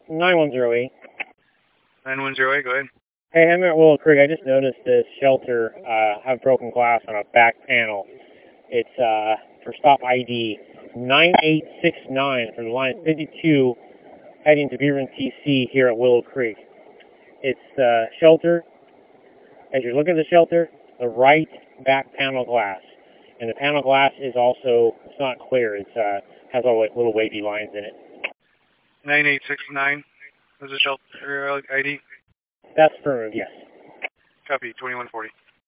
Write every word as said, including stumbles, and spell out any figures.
nine one zero eight. nine one zero eight, go ahead. Hey, I'm at Willow Creek. I just noticed this shelter uh, have broken glass on a back panel. It's uh, for stop I D nine eight six nine from line fifty-two heading to Beaverton T C here at Willow Creek. It's uh, shelter. As you look at the shelter, the right back panel glass. And the panel glass is also, it's not clear. It's uh, has all like little wavy lines in it. nine eight six nine was the shelter I D? That's affirmative, yes. Copy, twenty-one forty.